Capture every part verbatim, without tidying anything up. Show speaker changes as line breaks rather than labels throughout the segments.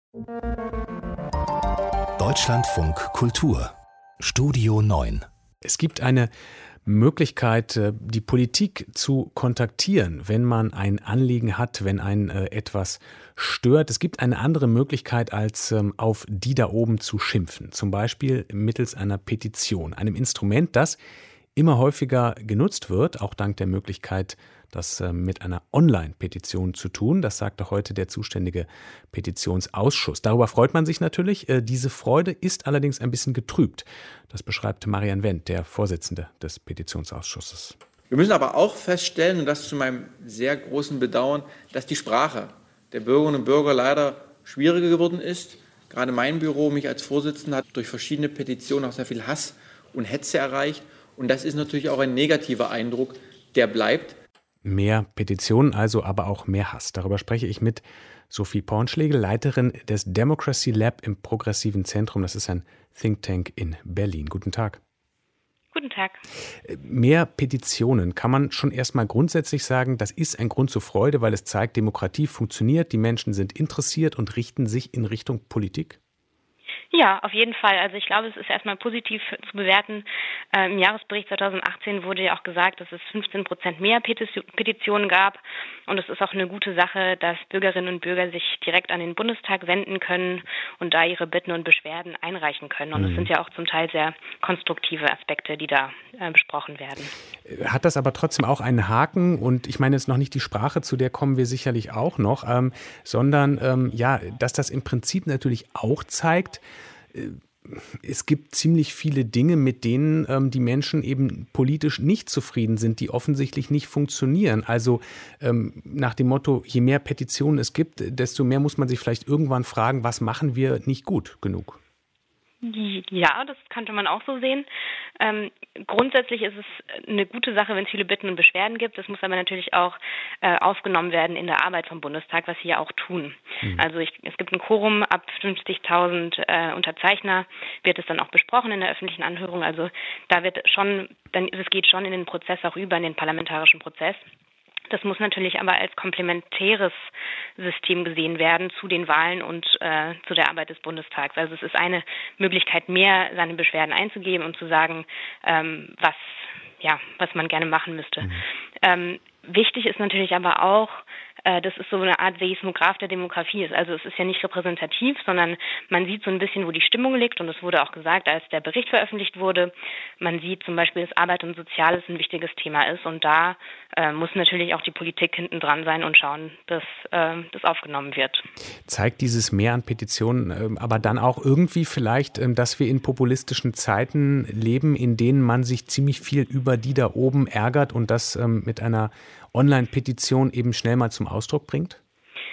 Deutschlandfunk Kultur Studio neun.
Es gibt eine Möglichkeit, die Politik zu kontaktieren, wenn man ein Anliegen hat, wenn einen etwas stört. Es gibt eine andere Möglichkeit, als auf die da oben zu schimpfen. Zum Beispiel mittels einer Petition, einem Instrument, das immer häufiger genutzt wird, auch dank der Möglichkeit, das mit einer Online-Petition zu tun. Das sagte heute der zuständige Petitionsausschuss. Darüber freut man sich natürlich. Diese Freude ist allerdings ein bisschen getrübt. Das beschreibt Marian Wendt, der Vorsitzende des Petitionsausschusses.
Wir müssen aber auch feststellen, und das zu meinem sehr großen Bedauern, dass die Sprache der Bürgerinnen und Bürger leider schwieriger geworden ist. Gerade mein Büro, mich als Vorsitzender, hat durch verschiedene Petitionen auch sehr viel Hass und Hetze erreicht. Und das ist natürlich auch ein negativer Eindruck, der bleibt.
Mehr Petitionen also, aber auch mehr Hass. Darüber spreche ich mit Sophie Pornschlegel, Leiterin des Democracy Lab im Progressiven Zentrum. Das ist ein Think Tank in Berlin. Guten Tag.
Guten Tag.
Mehr Petitionen. Kann man schon erstmal grundsätzlich sagen, das ist ein Grund zur Freude, weil es zeigt, Demokratie funktioniert, die Menschen sind interessiert und richten sich in Richtung Politik?
Ja, auf jeden Fall. Also ich glaube, es ist erstmal positiv zu bewerten. Äh, Im Jahresbericht zweitausendachtzehn wurde ja auch gesagt, dass es fünfzehn Prozent mehr Petitionen gab. Und es ist auch eine gute Sache, dass Bürgerinnen und Bürger sich direkt an den Bundestag wenden können und da ihre Bitten und Beschwerden einreichen können. Und es mhm. sind ja auch zum Teil sehr konstruktive Aspekte, die da äh, besprochen werden.
Hat das aber trotzdem auch einen Haken? Und ich meine jetzt noch nicht die Sprache, zu der kommen wir sicherlich auch noch, ähm, sondern ähm, ja, dass das im Prinzip natürlich auch zeigt, es gibt ziemlich viele Dinge, mit denen ähm, die Menschen eben politisch nicht zufrieden sind, die offensichtlich nicht funktionieren. Also ähm, nach dem Motto, je mehr Petitionen es gibt, desto mehr muss man sich vielleicht irgendwann fragen, was machen wir nicht gut genug?
Ja, das könnte man auch so sehen. Ähm, grundsätzlich ist es eine gute Sache, wenn es viele Bitten und Beschwerden gibt. Das muss aber natürlich auch äh, aufgenommen werden in der Arbeit vom Bundestag, was sie ja auch tun. Mhm. Also ich, es gibt ein Quorum, ab fünfzigtausend äh, Unterzeichner wird es dann auch besprochen in der öffentlichen Anhörung. Also da wird schon, dann, es geht schon in den Prozess auch über, in den parlamentarischen Prozess. Das muss natürlich aber als komplementäres System gesehen werden zu den Wahlen und äh, zu der Arbeit des Bundestags. Also es ist eine Möglichkeit mehr, seine Beschwerden einzugeben und zu sagen, ähm, was, ja, was man gerne machen müsste. Mhm. Ähm, wichtig ist natürlich aber auch, äh, dass es so eine Art Seismograph der Demografie ist. Also es ist ja nicht repräsentativ, sondern man sieht so ein bisschen, wo die Stimmung liegt. Und es wurde auch gesagt, als der Bericht veröffentlicht wurde, man sieht zum Beispiel, dass Arbeit und Soziales ein wichtiges Thema ist. Und da äh, muss natürlich auch die Politik hinten dran sein und schauen, dass äh, das aufgenommen wird.
Zeigt dieses Mehr an Petitionen äh, aber dann auch irgendwie vielleicht, äh, dass wir in populistischen Zeiten leben, in denen man sich ziemlich viel über die da oben ärgert und das äh, mit einer Online-Petition eben schnell mal zum Ausdruck bringt?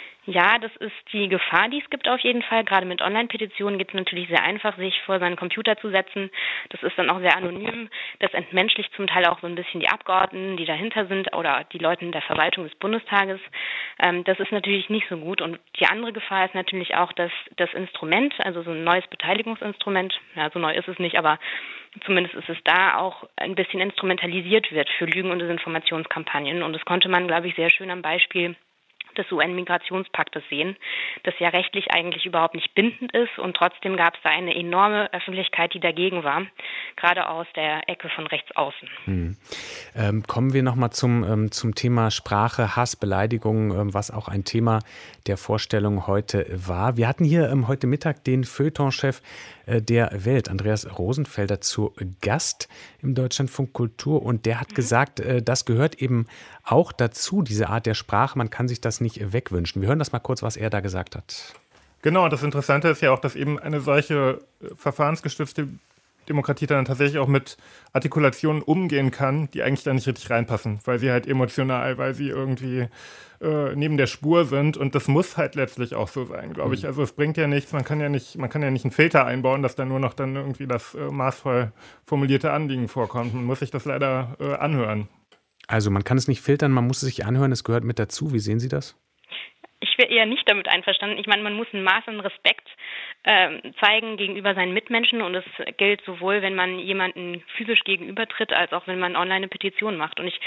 Ja, das ist die Gefahr, die es gibt auf jeden Fall. Gerade mit Online-Petitionen geht es natürlich sehr einfach, sich vor seinen Computer zu setzen. Das ist dann auch sehr anonym. Das entmenschlicht zum Teil auch so ein bisschen die Abgeordneten, die dahinter sind oder die Leute in der Verwaltung des Bundestages. Ähm, das ist natürlich nicht so gut. Und die andere Gefahr ist natürlich auch, dass das Instrument, also so ein neues Beteiligungsinstrument, ja, so neu ist es nicht, aber zumindest ist es da auch ein bisschen instrumentalisiert wird für Lügen- und Desinformationskampagnen. Und das konnte man, glaube ich, sehr schön am Beispiel des U N-Migrationspaktes sehen, das ja rechtlich eigentlich überhaupt nicht bindend ist und trotzdem gab es da eine enorme Öffentlichkeit, die dagegen war, gerade aus der Ecke von rechts außen.
Hm. Ähm, kommen wir nochmal zum, ähm, zum Thema Sprache, Hass, Beleidigung, ähm, was auch ein Thema der Vorstellung heute war. Wir hatten hier ähm, heute Mittag den Feuilleton-Chef äh, der Welt, Andreas Rosenfelder, zu Gast im Deutschlandfunk Kultur und der hat mhm. gesagt, äh, das gehört eben auch dazu, diese Art der Sprache, man kann sich das nicht wegwünschen. Wir hören das mal kurz, was er da gesagt hat.
Genau, und das Interessante ist ja auch, dass eben eine solche verfahrensgestützte Demokratie dann tatsächlich auch mit Artikulationen umgehen kann, die eigentlich da nicht richtig reinpassen, weil sie halt emotional, weil sie irgendwie äh, neben der Spur sind und das muss halt letztlich auch so sein, glaube ich. Also es bringt ja nichts, man kann ja nicht, man kann ja nicht einen Filter einbauen, dass da nur noch dann irgendwie das äh, maßvoll formulierte Anliegen vorkommt. Man muss sich das leider äh, anhören.
Also man kann es nicht filtern, man muss es sich anhören, es gehört mit dazu. Wie sehen Sie das?
Ich wäre eher nicht damit einverstanden. Ich meine, man muss ein Maß an Respekt äh, zeigen gegenüber seinen Mitmenschen und es gilt sowohl, wenn man jemanden physisch gegenübertritt, als auch wenn man online eine Petition macht. Und ich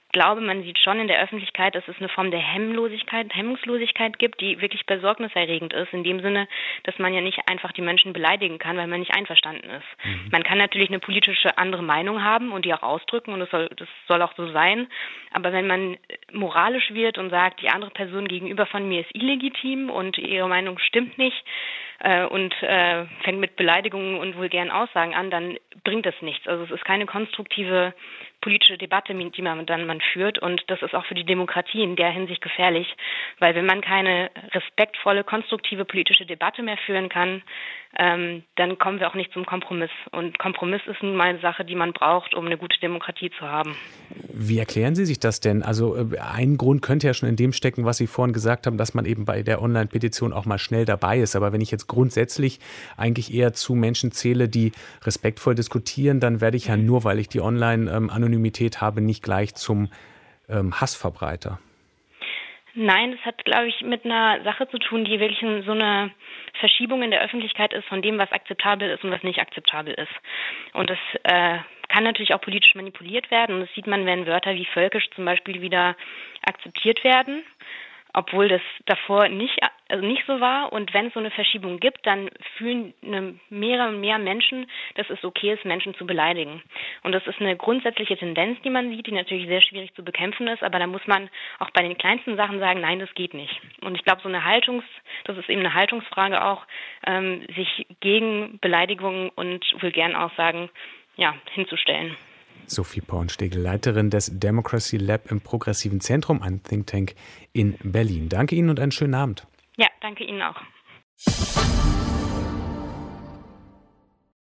glaube, man sieht schon in der Öffentlichkeit, dass es eine Form der Hemmlosigkeit, Hemmungslosigkeit gibt, die wirklich besorgniserregend ist, in dem Sinne, dass man ja nicht einfach die Menschen beleidigen kann, weil man nicht einverstanden ist. Mhm. Man kann natürlich eine politische andere Meinung haben und die auch ausdrücken und das soll, das soll auch so sein, aber wenn man moralisch wird und sagt, die andere Person gegenüber von mir ist illegitim und ihre Meinung stimmt nicht äh, und äh, fängt mit Beleidigungen und vulgären Aussagen an, dann bringt das nichts. Also es ist keine konstruktive politische Debatte, die man dann man führt, und das ist auch für die Demokratie in der Hinsicht gefährlich, weil wenn man keine respektvolle, konstruktive politische Debatte mehr führen kann, ähm, dann kommen wir auch nicht zum Kompromiss. Und Kompromiss ist nun mal eine Sache, die man braucht, um eine gute Demokratie zu haben.
Wie erklären Sie sich das denn? Also ein Grund könnte ja schon in dem stecken, was Sie vorhin gesagt haben, dass man eben bei der Online-Petition auch mal schnell dabei ist. Aber wenn ich jetzt grundsätzlich eigentlich eher zu Menschen zähle, die respektvoll diskutieren, dann werde ich ja nur, weil ich die Online-Anonymität habe, nicht gleich zum ähm, Hassverbreiter.
Nein, das hat, glaube ich, mit einer Sache zu tun, die wirklich so eine Verschiebung in der Öffentlichkeit ist von dem, was akzeptabel ist und was nicht akzeptabel ist. Und das äh, kann natürlich auch politisch manipuliert werden. Und das sieht man, wenn Wörter wie völkisch zum Beispiel wieder akzeptiert werden, obwohl das davor nicht, also nicht so war. Und wenn es so eine Verschiebung gibt, dann fühlen eine, mehr und mehr Menschen, dass es okay ist, Menschen zu beleidigen. Und das ist eine grundsätzliche Tendenz, die man sieht, die natürlich sehr schwierig zu bekämpfen ist. Aber da muss man auch bei den kleinsten Sachen sagen, nein, das geht nicht. Und ich glaube, so eine Haltungs, das ist eben eine Haltungsfrage auch, ähm, sich gegen Beleidigungen und vulgären Aussagen ja, hinzustellen.
Sophie Pornstegel, Leiterin des Democracy Lab im Progressiven Zentrum, ein Think Tank in Berlin. Danke Ihnen und einen schönen Abend.
Ja, danke Ihnen auch.